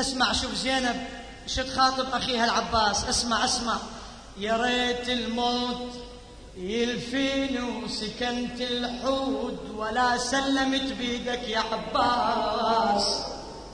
اسمع شوف زينب شو تخاطب أخيها العباس. اسمع اسمع. يا ريت الموت يلفيني وسكنت الحود ولا سلمت بيدك يا عباس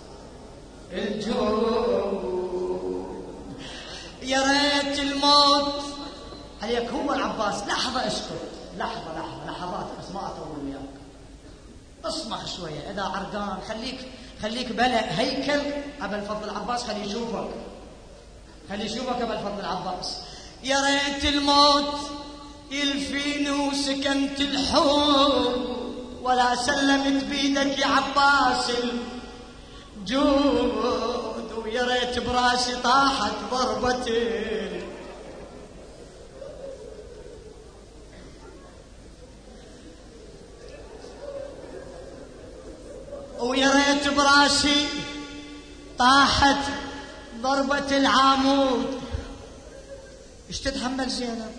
الجود. يا ريت الموت عليك هو العباس. لحظة اسكت، لحظات بس ما أطول وياك. اصمخ شوية إذا عرقان خليك بلا هيكل أبا الفضل العباس. خلي يشوفك أبا الفضل العباس. يا ريت الموت يلفيني وسكنت الحوم ولا سلمت بيدك يا عباس الجود. ويا ريت براسي طاحت ضربتي ويا ريت براسي طاحت ضربة العامود. ايش تتحمل زينب؟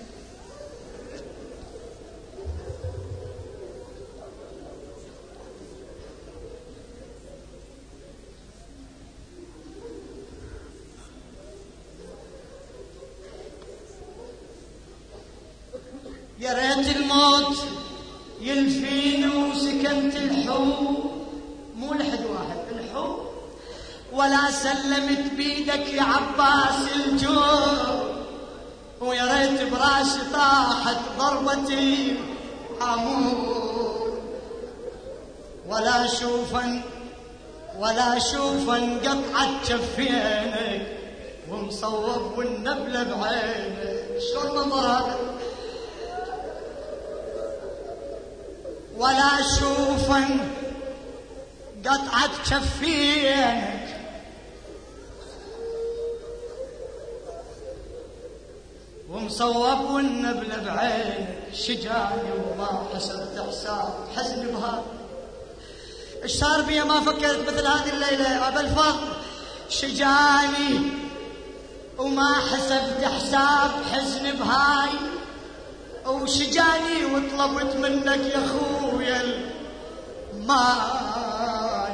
يا ريت الموت يلفيني وسكنت الحوم، مو لحد واحد الحوم، ولا سلمت بيدك يا عباس الجود. ويا ريت براسي طاحت ضربتي عمود ولا شوفا قطعت كفينك ومصوب والنبلة بعينك. شلون نظر هذا؟ ولا شوفا قطعت كفينك ومصوب والنبلة بعينك. شجاني وما حسبت حساب حزن بهذا. ايش صار بي ما فكرت مثل هذه الليلة يا أبا الفضل؟ شجاني وما حسبت حساب حزن بهاي. وشجاني وطلبت منك يا خويا الماي.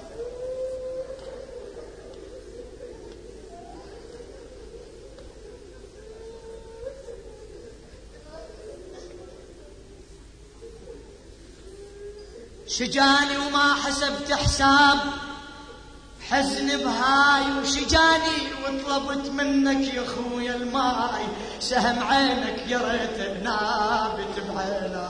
شجاني وما حسبت حساب حزن بهاي. وشجاني وطلبت منك يا خويا الماي. سهم عينك يا ريت نابت بعينك.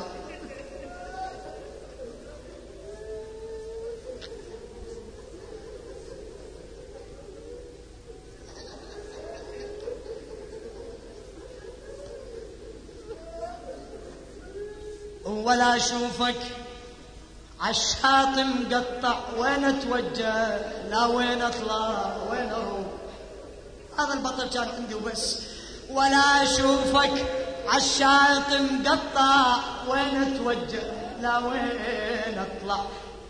ولا اشوفك عالشاطئ مقطع وين اتوجه لا وين اطلع وين اروح. هذا البطل كان عندي وبس. ولا اشوفك عالشاطئ مقطع وين اتوجه لا وين اطلع.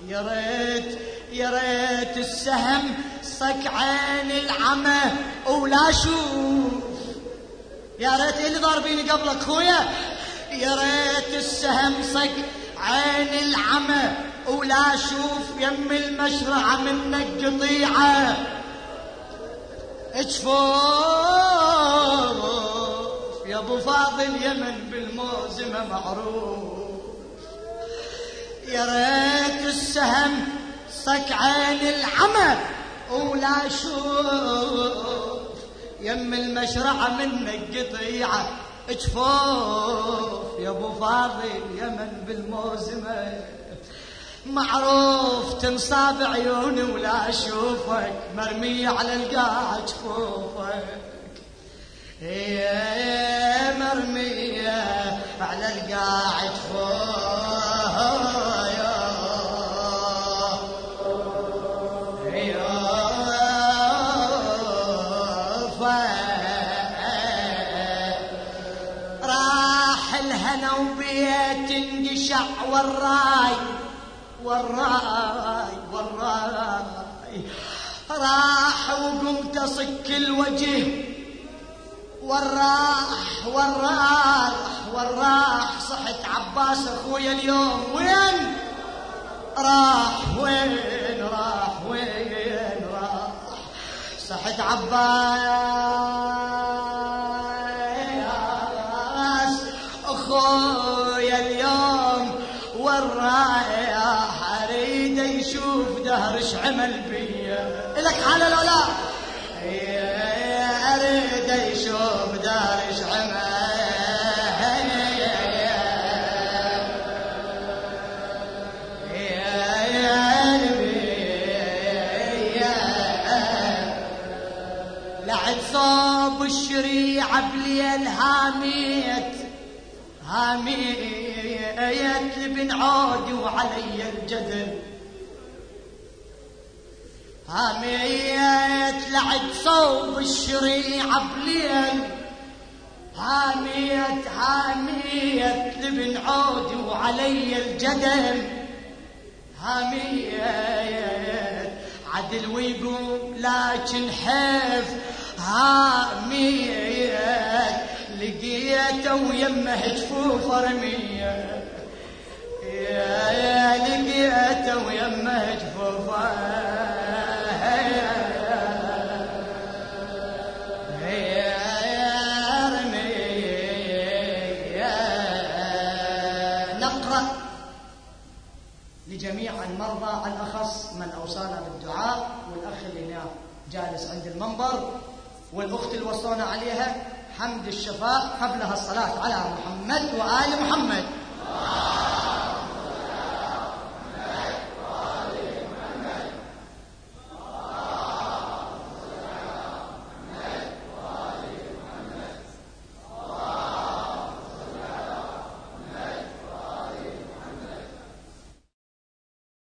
يا ريت السهم صك عين العمى ولا اشوف. يا ريت اللي ضاربيني قبلك خويا. يا ريت السهم صك عين العمى ولا اشوف يم المشرعة منك قطيعة. اجفوف يا ابو فاضل يمن بالموزمة معروف. يا ريت السهم صك عين العمى ولا اشوف يم المشرعة منك قطيعة. اجفوف يا ابو فاضل يمن بالموزمة معروف. تنصاب عيوني ولا اشوفك مرمية على القاع جفوفك. هي مرمية على القاع جفوفك. الهنا وبيت انقشع والراي راح وقمت اصك الوجه والراح صحت عباس اخويا اليوم وين راح صحت عباس أخويا اليوم والرايح أريد يشوف دهرش عمل بيا إلك حالة لو لا أريد يشوف دهرش عمل لعد صوب الشريعة بليل هاميت لبن عودي وعلي الجدل هاميت لعد صوب الشريعة بليل هاميت لبن عودي وعلي الجدل هاميت عدل ويقوم لكن حيف هاميت لقيته ويمه جفوف رمية لقيته ويمه جفوف نقرأ لجميع المرضى على الأخص من أوصانا بالدعاء والأخ اللي هنا جالس عند المنبر والأخت اللي وصونا عليها حمد الشفاء قبلها الصلاة على محمد وآل محمد.